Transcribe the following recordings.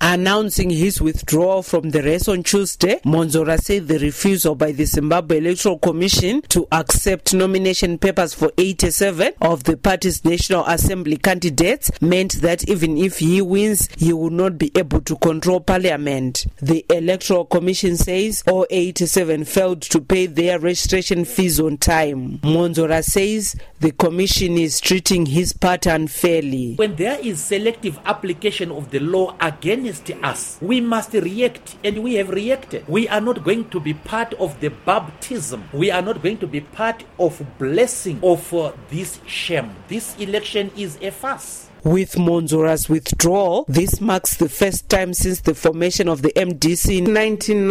Announcing his withdrawal from the race on Tuesday, Monzora said the refusal by the Zimbabwe Electoral Commission to accept nomination papers for 87 of the party's National Assembly candidates meant that even if he wins, he will not be able to control parliament. The Electoral Commission says all 87 failed to pay their registration fees on time. Monzora says the commission is treating his party unfairly. When there is selective application of the law against us, we must react, and we have reacted. We are not going to be part of the baptism. We are not going to be part of blessing of this shame. This election is a farce. With Monzora's withdrawal, this marks the first time since the formation of the MDC in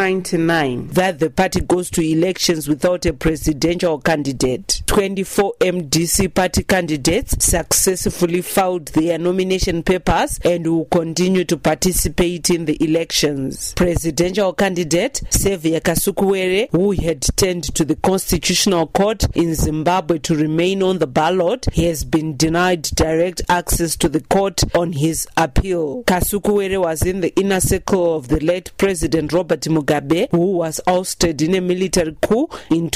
1999 that the party goes to elections without a presidential candidate. 24 MDC party candidates successfully filed their nomination papers and will continue to participate in the elections. Presidential candidate Xavier Kasukuwere, who had turned to the Constitutional Court in Zimbabwe to remain on the ballot, has been denied direct access to the court on his appeal. Kasukuwere was in the inner circle of the late President Robert Mugabe, who was ousted in a military coup in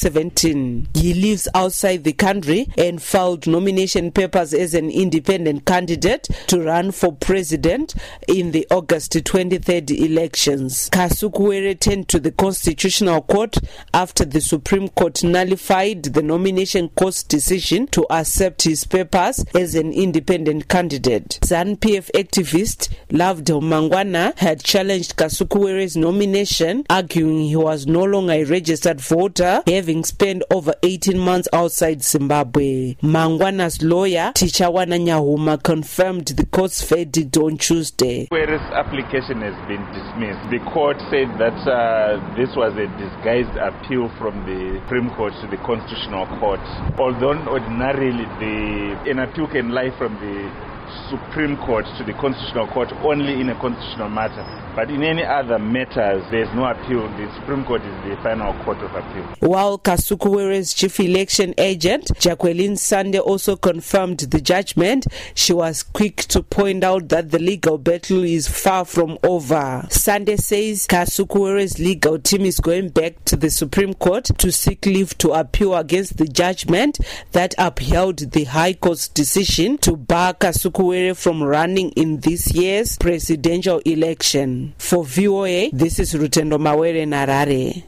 2017. He lives outside the country and filed nomination papers as an independent candidate to run for president in the August 2030 elections. Kasukuwere turned to the Constitutional Court after the Supreme Court nullified the nomination court's decision to accept his papers as an independent candidate. ZANU-PF activist Lovedale Mangwana had challenged Kasukuwere's nomination, arguing he was no longer a registered voter, having spent over 18 months outside Zimbabwe. Mangwana's lawyer, Tichawana Nyahuma, confirmed the court's verdict on Tuesday. Kuwere's application has been dismissed. The court said that this was a disguised appeal from the Supreme Court to the Constitutional Court. Although ordinarily an appeal can lie from the Supreme Court to the Constitutional Court only in a constitutional matter. But in any other matters, there is no appeal. The Supreme Court is the final court of appeal. While Kasukuwere's chief election agent, Jacqueline Sande, also confirmed the judgment, she was quick to point out that the legal battle is far from over. Sande says Kasukuwere's legal team is going back to the Supreme Court to seek leave to appeal against the judgment that upheld the High Court's decision to bar Kasukuwere from running in this year's presidential election. For VOA, this is Rutendo Mawere Narare.